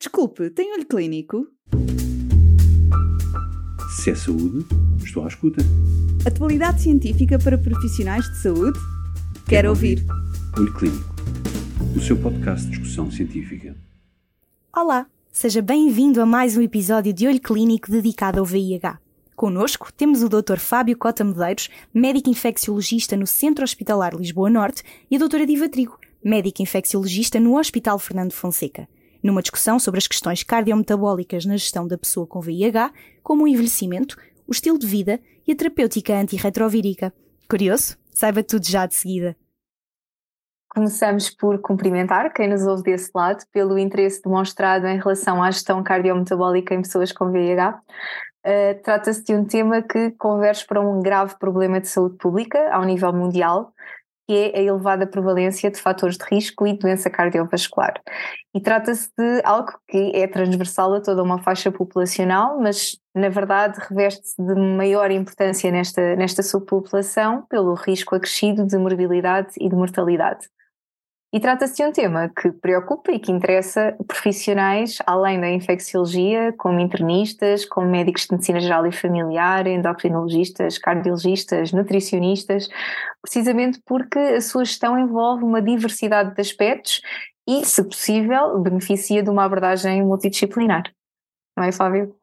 Desculpe, tem olho clínico? Se é saúde, estou à escuta. Atualidade científica para profissionais de saúde? Quero ouvir. Olho Clínico, o seu podcast de discussão científica. Olá, seja bem-vindo a mais um episódio de Olho Clínico dedicado ao VIH. Connosco temos o Dr. Fábio Cota Medeiros, médico infecciologista no Centro Hospitalar Lisboa Norte, e a Dra. Diva Trigo, médica infecciologista no Hospital Fernando Fonseca, numa discussão sobre as questões cardiometabólicas na gestão da pessoa com VIH, como o envelhecimento, o estilo de vida e a terapêutica antirretrovírica. Curioso? Saiba tudo já de seguida. Começamos por cumprimentar quem nos ouve desse lado pelo interesse demonstrado em relação à gestão cardiometabólica em pessoas com VIH. Trata-se de um tema que converge para um grave problema de saúde pública ao nível mundial, que é a elevada prevalência de fatores de risco e doença cardiovascular. E trata-se de algo que é transversal a toda uma faixa populacional, mas na verdade reveste-se de maior importância nesta subpopulação pelo risco acrescido de morbilidade e de mortalidade. E trata-se de um tema que preocupa e que interessa profissionais além da infecciologia, como internistas, como médicos de medicina geral e familiar, endocrinologistas, cardiologistas, nutricionistas, precisamente porque a sua gestão envolve uma diversidade de aspectos e, se possível, beneficia de uma abordagem multidisciplinar. Não é, Fábio?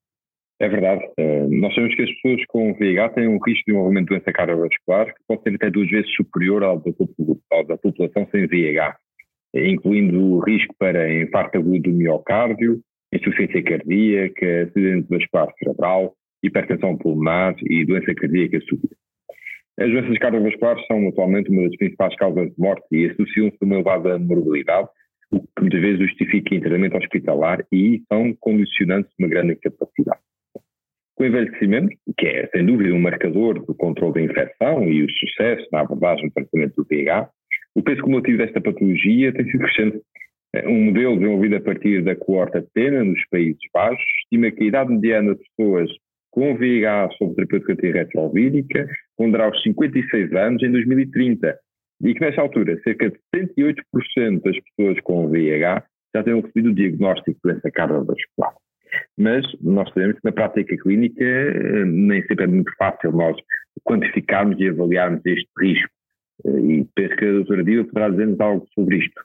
É verdade. Nós sabemos que as pessoas com VIH têm um risco de desenvolvimento de doença cardiovascular que pode ser até 2 vezes superior ao da população sem VIH, incluindo o risco para infarto agudo do miocárdio, insuficiência cardíaca, acidente vascular cerebral, hipertensão pulmonar e doença cardíaca súbita. As doenças cardiovasculares são atualmente uma das principais causas de morte e associam-se a uma elevada morbilidade, o que muitas vezes justifica internamento hospitalar e são condicionantes de uma grande incapacidade. O envelhecimento, que é sem dúvida um marcador do controle da infecção e o sucesso na abordagem do tratamento do VIH, o peso cumulativo desta patologia tem sido crescente. Um modelo desenvolvido a partir da coorte Athena, nos Países Baixos, estima que a idade mediana de pessoas com VIH sob terapêutica antirretrovírica rondará os 56 anos em 2030 e que nesta altura cerca de 78% das pessoas com VIH já tenham recebido o diagnóstico de doença cardiovascular. Mas nós sabemos que na prática clínica nem sempre é muito fácil nós quantificarmos e avaliarmos este risco. E penso que a doutora Diva poderá dizer-nos algo sobre isto.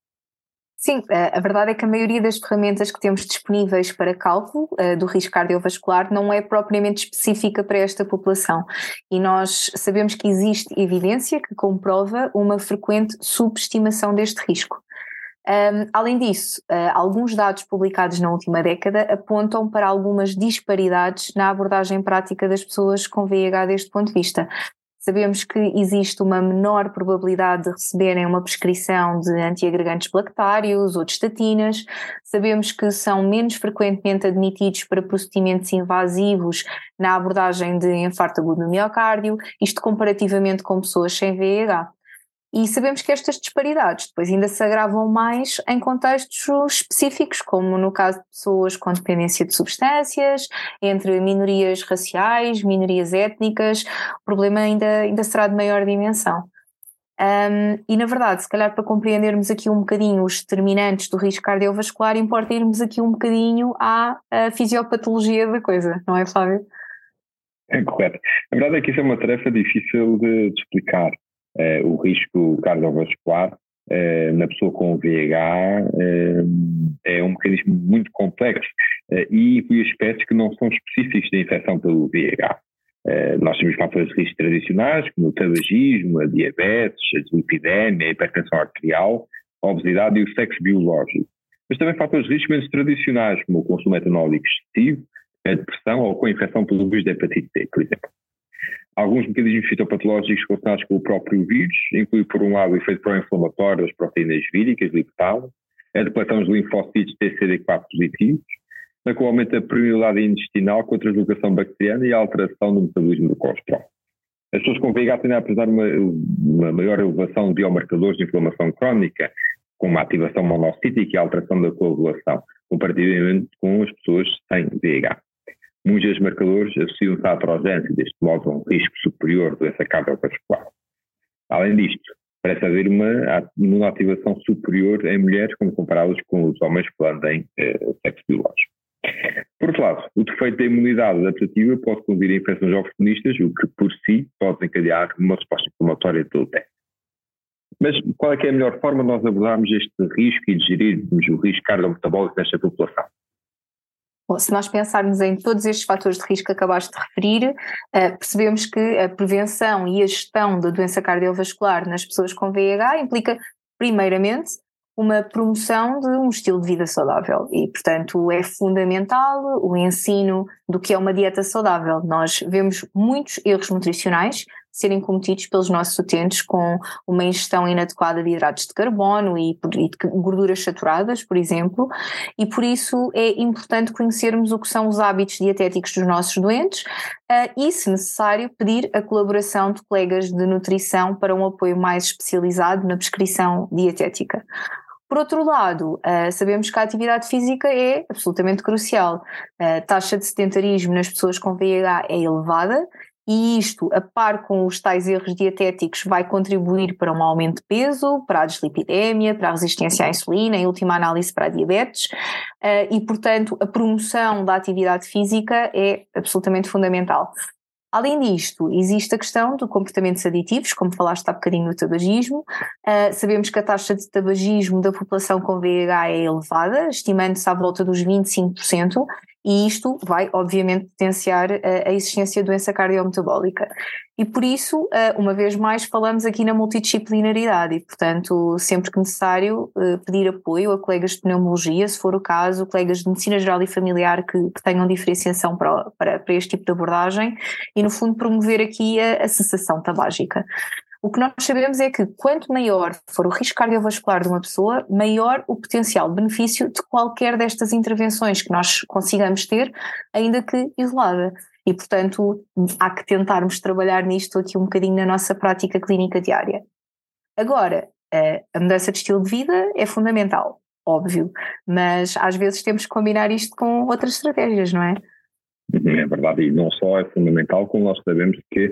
Sim, a verdade é que a maioria das ferramentas que temos disponíveis para cálculo do risco cardiovascular não é propriamente específica para esta população. E nós sabemos que existe evidência que comprova uma frequente subestimação deste risco. Além disso, alguns dados publicados na última década apontam para algumas disparidades na abordagem prática das pessoas com VIH deste ponto de vista. Sabemos que existe uma menor probabilidade de receberem uma prescrição de antiagregantes plaquetários ou de estatinas. Sabemos que são menos frequentemente admitidos para procedimentos invasivos na abordagem de infarto agudo no miocárdio, isto comparativamente com pessoas sem VIH. E sabemos que estas disparidades depois ainda se agravam mais em contextos específicos, como no caso de pessoas com dependência de substâncias, entre minorias raciais, minorias étnicas, o problema ainda será de maior dimensão. E na verdade, se calhar para compreendermos aqui um bocadinho os determinantes do risco cardiovascular, importa irmos aqui um bocadinho à fisiopatologia da coisa, não é, Flávio? É correto. A verdade é que isso é uma tarefa difícil de explicar. O risco cardiovascular na pessoa com VIH é um mecanismo muito complexo e inclui aspectos que não são específicos da infecção pelo VIH. Nós temos fatores de risco tradicionais, como o tabagismo, a diabetes, a dislipidemia, a hipertensão arterial, a obesidade e o sexo biológico. Mas também fatores de risco menos tradicionais, como o consumo etanólico excessivo, a depressão ou com a infecção pelo vírus da hepatite C, por exemplo. Alguns mecanismos fitopatológicos relacionados com o próprio vírus incluem, por um lado, o efeito pró-inflamatório das proteínas víricas, lipase, a depleção dos linfócitos TCD4 positivos, com o aumento da permeabilidade intestinal com a translocação bacteriana e a alteração do metabolismo do colesterol. As pessoas com VIH tendem a apresentar uma maior elevação de biomarcadores de inflamação crónica, com uma ativação monocítica e alteração da coagulação, comparativamente com as pessoas sem VIH. Muitos dos marcadores associam-se à atrogênese, deste modo a um risco superior de doença cardiovascular. Além disto, parece haver uma imunativação superior em mulheres como comparadas com os homens que têm sexo biológico. Por outro lado, o defeito da imunidade adaptativa pode conduzir a infecções oportunistas, o que por si pode desencadear uma resposta inflamatória de todo o tempo. Mas qual é que é a melhor forma de nós abordarmos este risco e de gerirmos o risco cardiometabólico nesta população? Bom, se nós pensarmos em todos estes fatores de risco que acabaste de referir, percebemos que a prevenção e a gestão da doença cardiovascular nas pessoas com VIH implica, primeiramente, uma promoção de um estilo de vida saudável e, portanto, é fundamental o ensino do que é uma dieta saudável. Nós vemos muitos erros nutricionais serem cometidos pelos nossos utentes com uma ingestão inadequada de hidratos de carbono e de gorduras saturadas, por exemplo, e por isso é importante conhecermos o que são os hábitos dietéticos dos nossos doentes e, se necessário, pedir a colaboração de colegas de nutrição para um apoio mais especializado na prescrição dietética. Por outro lado, sabemos que a atividade física é absolutamente crucial. A taxa de sedentarismo nas pessoas com VIH é elevada e isto, a par com os tais erros dietéticos, vai contribuir para um aumento de peso, para a dislipidemia, para a resistência à insulina, em última análise para a diabetes e, portanto, a promoção da atividade física é absolutamente fundamental. Além disto, existe a questão de comportamentos aditivos, como falaste há bocadinho do tabagismo. Sabemos que a taxa de tabagismo da população com VIH é elevada, estimando-se à volta dos 25%, e isto vai, obviamente, potenciar a existência de doença cardiometabólica. E por isso, uma vez mais, falamos aqui na multidisciplinaridade e, portanto, sempre que necessário, pedir apoio a colegas de pneumologia, se for o caso, colegas de medicina geral e familiar que tenham diferenciação para este tipo de abordagem e, no fundo, promover aqui a cessação tabágica. O que nós sabemos é que quanto maior for o risco cardiovascular de uma pessoa, maior o potencial benefício de qualquer destas intervenções que nós consigamos ter, ainda que isolada. E, portanto, há que tentarmos trabalhar nisto aqui um bocadinho na nossa prática clínica diária. Agora, a mudança de estilo de vida é fundamental, óbvio, mas às vezes temos que combinar isto com outras estratégias, não é? É verdade, e não só é fundamental, como nós sabemos que...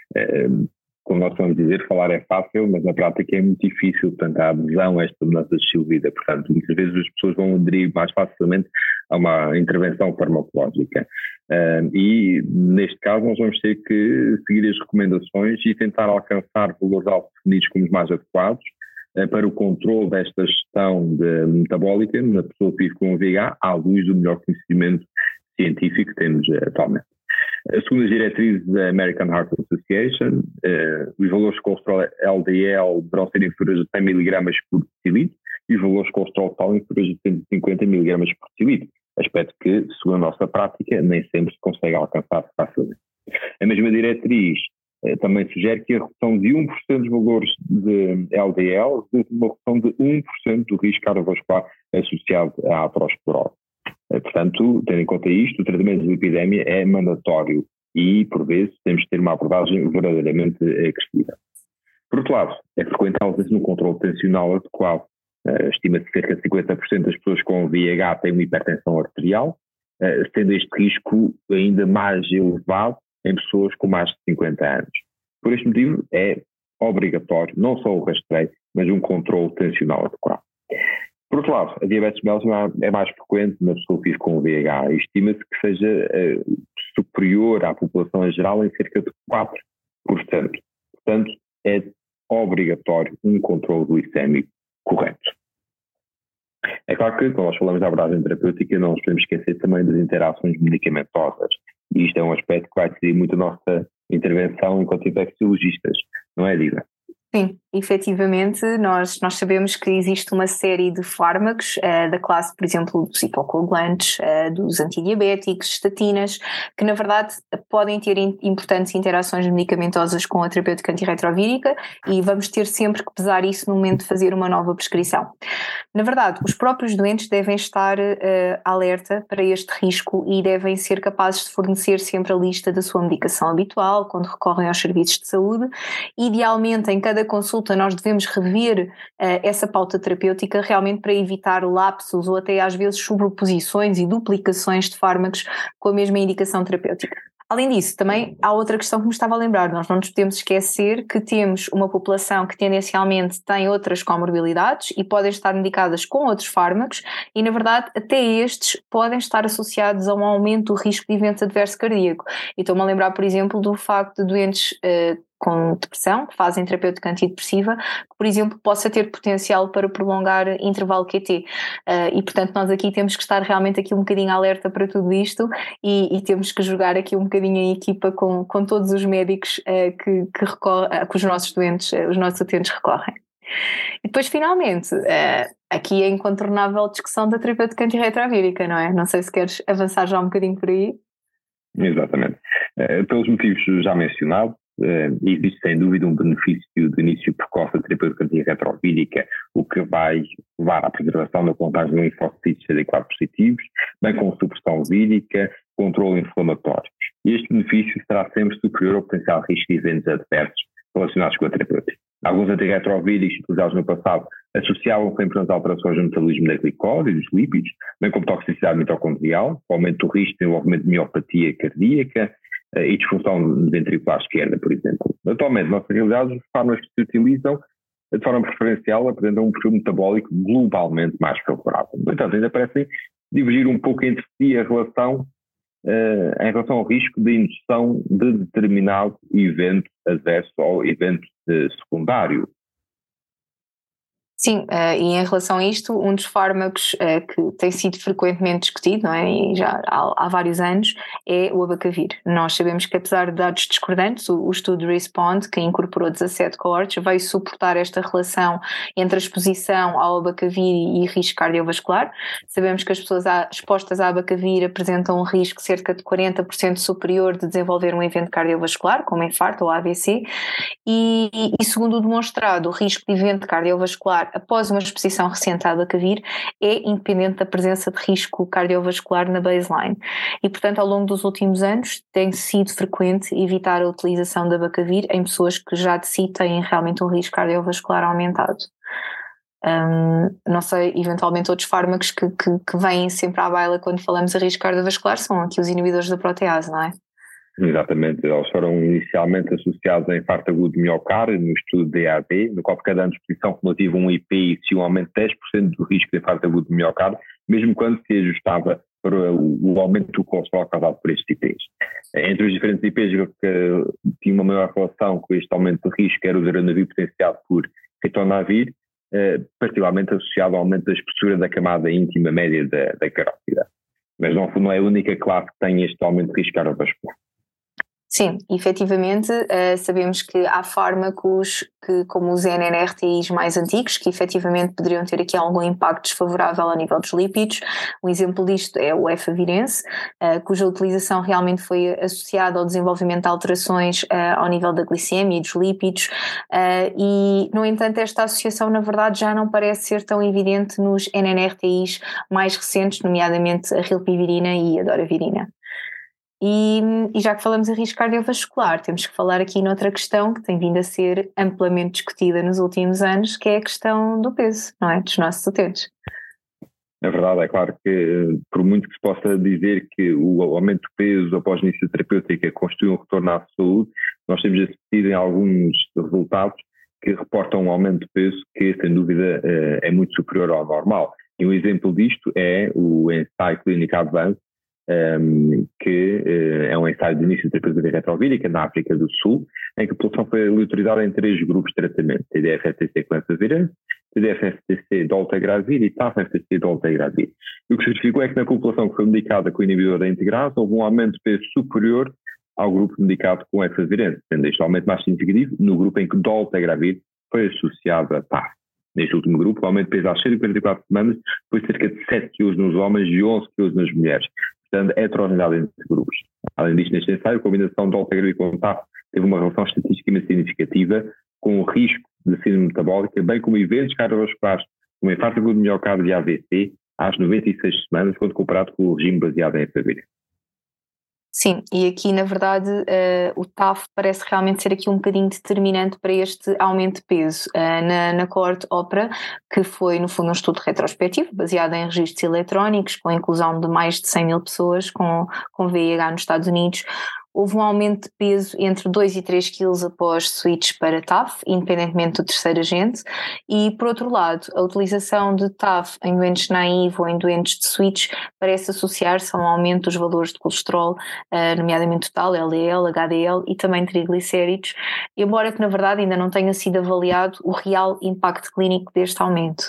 como nós vamos dizer, falar é fácil, mas na prática é muito difícil, portanto, a adesão a esta mudança de estilo de vida. Portanto, muitas vezes as pessoas vão aderir mais facilmente a uma intervenção farmacológica. E, neste caso, nós vamos ter que seguir as recomendações e tentar alcançar valores definidos como os mais adequados para o controle desta gestão metabólica na pessoa que vive com VIH, à luz do melhor conhecimento científico que temos atualmente. Segundo as diretrizes da American Heart Association, os valores de colesterol LDL deverão ser inferiores a 100 mg por decilitro e os valores de colesterol total inferiores a 150 mg por decilitro, aspecto que, segundo a nossa prática, nem sempre se consegue alcançar facilmente. A mesma diretriz também sugere que a redução de 1% dos valores de LDL resulta uma redução de 1% do risco cardiovascular associado à aterosclerose. Portanto, tendo em conta isto, o tratamento de lipidemia é mandatório e, por vezes, temos de ter uma abordagem verdadeiramente agressiva. Por outro lado, é frequente a ausência de um controle tensional adequado. Estima-se que cerca de 50% das pessoas com VIH têm uma hipertensão arterial, sendo este risco ainda mais elevado em pessoas com mais de 50 anos. Por este motivo, é obrigatório não só o rastreio, mas um controle tensional adequado. Por outro lado, a diabetes mellitus é mais frequente na pessoa que vive com o VIH e estima-se que seja superior à população em geral em cerca de 4%. Portanto, é obrigatório um controle glicémico correto. É claro que, quando nós falamos da abordagem terapêutica, não nos podemos esquecer também das interações medicamentosas. E isto é um aspecto que vai decidir muito a nossa intervenção enquanto infecciologistas, não é, Diva? Sim, efetivamente, nós sabemos que existe uma série de fármacos da classe, por exemplo, dos hipocoagulantes, dos antidiabéticos, estatinas, que na verdade podem ter importantes interações medicamentosas com a terapêutica antirretrovírica e vamos ter sempre que pesar isso no momento de fazer uma nova prescrição. Na verdade, os próprios doentes devem estar alerta para este risco e devem ser capazes de fornecer sempre a lista da sua medicação habitual quando recorrem aos serviços de saúde. Idealmente, em cada consulta nós devemos rever essa pauta terapêutica realmente para evitar lapsos ou até às vezes sobreposições e duplicações de fármacos com a mesma indicação terapêutica. Além disso, também há outra questão que me estava a lembrar, nós não nos podemos esquecer que temos uma população que tendencialmente tem outras comorbilidades e podem estar medicadas com outros fármacos e, na verdade, até estes podem estar associados a um aumento do risco de evento adverso cardíaco. E estou-me a lembrar, por exemplo, do facto de doentes com depressão, que fazem terapêutica antidepressiva, que, por exemplo, possa ter potencial para prolongar intervalo QT. E, portanto, nós aqui temos que estar realmente aqui um bocadinho alerta para tudo isto e temos que jogar aqui um bocadinho em equipa com todos os médicos que os nossos doentes, os nossos utentes recorrem. E depois, finalmente, aqui a incontornável discussão da terapêutica antirretrovírica, não é? Não sei se queres avançar já um bocadinho por aí. Exatamente. Pelos motivos já mencionados, existe sem dúvida um benefício do início precoce da terapêutica antirretrovírica, o que vai levar à preservação da contagem de linfócitos CD4 positivos, bem como supressão vírica, controle inflamatório. E este benefício será sempre superior ao potencial risco de eventos adversos relacionados com a terapêutica. Alguns antirretrovíricos utilizados no passado associavam sempre as alterações no metabolismo da glicose e dos lípidos, bem como toxicidade mitocondrial, aumento do risco de desenvolvimento de miopatia cardíaca e disfunção ventricular esquerda, por exemplo. Atualmente, na nossa realidade, os fármacos que se utilizam de forma preferencial apresentam um perfil metabólico globalmente mais favorável. No entanto, ainda parecem divergir um pouco entre si em relação ao risco de indução de determinado evento adverso ou evento secundário. Sim, e em relação a isto, um dos fármacos que tem sido frequentemente discutido, não é? E já há vários anos, é o abacavir. Nós sabemos que, apesar de dados discordantes, o estudo RESPOND, que incorporou 17 cohortes, veio suportar esta relação entre a exposição ao abacavir e risco cardiovascular. Sabemos que as pessoas expostas a abacavir apresentam um risco cerca de 40% superior de desenvolver um evento cardiovascular, como infarto ou AVC, e segundo o demonstrado, o risco de evento cardiovascular após uma exposição recente à abacavir é independente da presença de risco cardiovascular na baseline. E, portanto, ao longo dos últimos anos tem sido frequente evitar a utilização da abacavir em pessoas que já de si têm realmente um risco cardiovascular aumentado. Não sei, eventualmente outros fármacos que vêm sempre à baila quando falamos de risco cardiovascular são aqui os inibidores da protease, não é? Exatamente, eles foram inicialmente associados a infarto agudo de miocárdio no estudo DAD, no qual cada ano de exposição cumulativa um IP existia um aumento de 10% do risco de infarto agudo de miocárdio, mesmo quando se ajustava para o aumento do colesterol causado por estes IPs. Entre os diferentes IPs que tinham uma maior relação com este aumento de risco era o zeranavir potenciado por ritonavir, particularmente associado ao aumento da espessura da camada íntima média da carótida. Mas não é a única classe que tem este aumento de risco cardiovascular. Sim, efetivamente sabemos que há fármacos como os NNRTIs mais antigos que efetivamente poderiam ter aqui algum impacto desfavorável ao nível dos lípidos. Um exemplo disto é o efavirenz, cuja utilização realmente foi associada ao desenvolvimento de alterações ao nível da glicemia e dos lípidos e, no entanto, esta associação na verdade já não parece ser tão evidente nos NNRTIs mais recentes, nomeadamente a rilpivirina e a doravirina. E já que falamos em risco cardiovascular, temos que falar aqui noutra questão que tem vindo a ser amplamente discutida nos últimos anos, que é a questão do peso, não é? Dos nossos utentes. É verdade, é claro que por muito que se possa dizer que o aumento do peso após o início da terapêutica constitui um retorno à saúde, nós temos assistido em alguns resultados que reportam um aumento de peso que, sem dúvida, é muito superior ao normal. E um exemplo disto é o ensaio clínico Advance, que é um ensaio de início de terapêutica retrovírica na África do Sul, em que a população foi aleatorizada em 3 grupos de tratamento: TDF-FTC com efavirenz, TDF-FTC dolutegravir e TAF-FTC dolutegravir. E o que se verificou é que na população que foi medicada com o inibidor da integrase houve um aumento de peso superior ao grupo medicado com efavirenz, sendo este aumento mais significativo no grupo em que dolutegravir foi associado a TAF. Neste último grupo, o aumento de peso às 144 semanas foi cerca de 7 kg nos homens e 11 kg nas mulheres, portanto, heterogeneidade entre grupos. Além disto, neste ensaio, a combinação de dolutegravir com TAF teve uma relação estatisticamente significativa com o risco de síndrome metabólica, bem como eventos cardiovasculares, como infarto agudo de miocárdio e AVC, às 96 semanas, quando comparado com o regime baseado em efavirenz. Sim, e aqui na verdade o TAF parece realmente ser aqui um bocadinho determinante para este aumento de peso. Na coorte OPERA, que foi no fundo um estudo retrospectivo, baseado em registros eletrónicos, com a inclusão de mais de 100 mil pessoas com VIH nos Estados Unidos, houve um aumento de peso entre 2 e 3 kg após switch para TAF, independentemente do terceiro agente, e por outro lado, a utilização de TAF em doentes naivos ou em doentes de switch parece associar-se a um aumento dos valores de colesterol, nomeadamente total, LDL, HDL e também triglicéridos, embora que na verdade ainda não tenha sido avaliado o real impacto clínico deste aumento.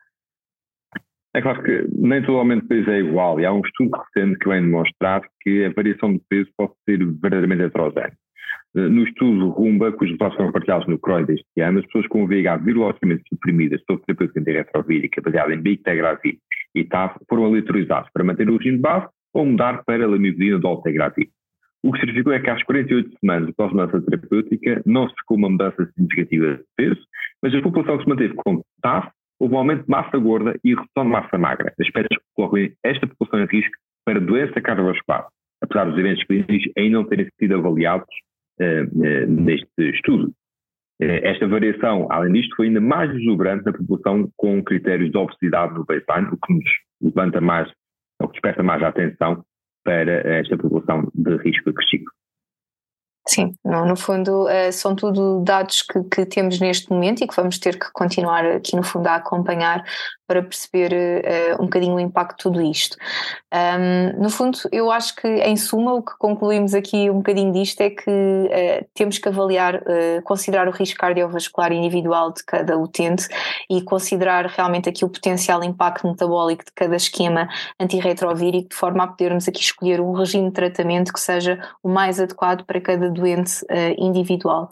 É claro que nem todo aumento de peso é igual, e há um estudo recente que vem demonstrar que a variação de peso pode ser verdadeiramente heterogénea. No estudo Rumba, cujos resultados foram partilhados no CROI deste ano, as pessoas com VIH virologicamente suprimidas sob terapêutica antirretrovírica baseada em bictegravir e TAF foram aleatorizados para manter o regime de base ou mudar para lamivudina ou dolutegravir. O que se verificou é que às 48 semanas após a mudança terapêutica não se ficou uma mudança significativa de peso, mas a população que se manteve com TAF houve um aumento de massa gorda e redução de massa magra, aspectos que colocam esta população em risco para doença cardiovascular, apesar dos eventos clínicos ainda não terem sido avaliados neste estudo. Esta variação, além disto, foi ainda mais exuberante na população com critérios de obesidade no baseline, o que nos levanta mais, ou que desperta mais a atenção para esta população de risco acrescido. Sim, no fundo são tudo dados que temos neste momento e que vamos ter que continuar aqui no fundo a acompanhar para perceber um bocadinho o impacto de tudo isto. No fundo, eu acho que em suma o que concluímos aqui um bocadinho disto é que temos que avaliar, considerar o risco cardiovascular individual de cada utente e considerar realmente aqui o potencial impacto metabólico de cada esquema antirretrovírico, de forma a podermos aqui escolher um regime de tratamento que seja o mais adequado para cada doente individual.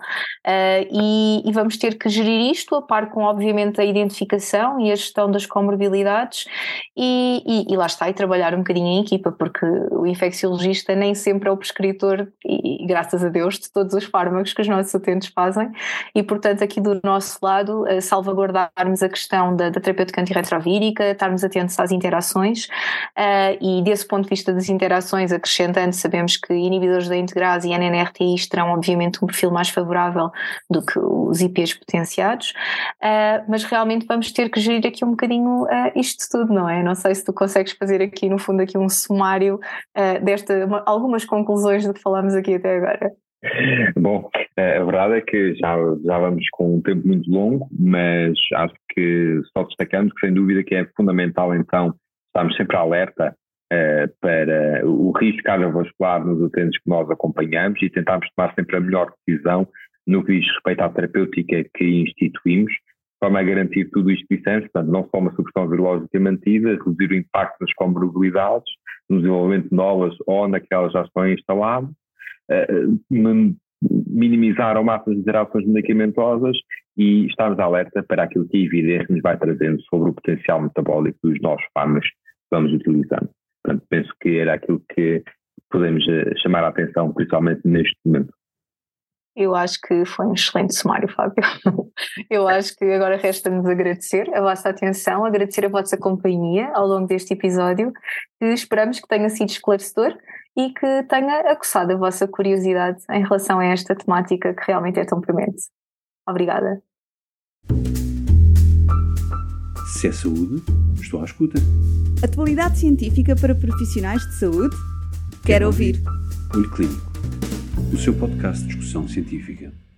E vamos ter que gerir isto a par com, obviamente, a identificação e a gestão das comorbilidades e lá está, e trabalhar um bocadinho em equipa, porque o infecciologista nem sempre é o prescritor, e graças a Deus, de todos os fármacos que os nossos utentes fazem, e portanto aqui do nosso lado salvaguardarmos a questão da terapêutica antirretrovírica, estarmos atentos às interações e desse ponto de vista das interações, acrescentando, sabemos que inibidores da integrase e NNRTIs terão obviamente um perfil mais favorável do que os IPs potenciados, mas realmente vamos ter que gerir aqui um bocadinho isto tudo, não é? Não sei se tu consegues fazer aqui no fundo aqui um sumário algumas conclusões do que falámos aqui até agora. Bom, a verdade é que já vamos com um tempo muito longo, mas acho que só destacando que sem dúvida que é fundamental então estarmos sempre alerta para o risco cardiovascular nos utentes que nós acompanhamos e tentarmos tomar sempre a melhor decisão no que diz respeito à terapêutica que instituímos, de forma a garantir tudo isto que dissemos, portanto, não só uma supressão virológica mantida, reduzir o impacto nas comorbilidades, no desenvolvimento de novas ou naquelas já estão instaladas, minimizar ao máximo as interações medicamentosas e estarmos alerta para aquilo que a evidência nos vai trazendo sobre o potencial metabólico dos novos fármacos que vamos utilizando. Portanto, penso que era aquilo que podemos chamar a atenção, principalmente neste momento. Eu acho que foi um excelente sumário, Fábio. Eu acho que agora resta-nos agradecer a vossa atenção, agradecer a vossa companhia ao longo deste episódio, que esperamos que tenha sido esclarecedor e que tenha aguçado a vossa curiosidade em relação a esta temática que realmente é tão premente. Obrigada. Se é saúde, estou à escuta. Atualidade científica para profissionais de saúde? Quero ouvir. Olho Clínico, o seu podcast de discussão científica.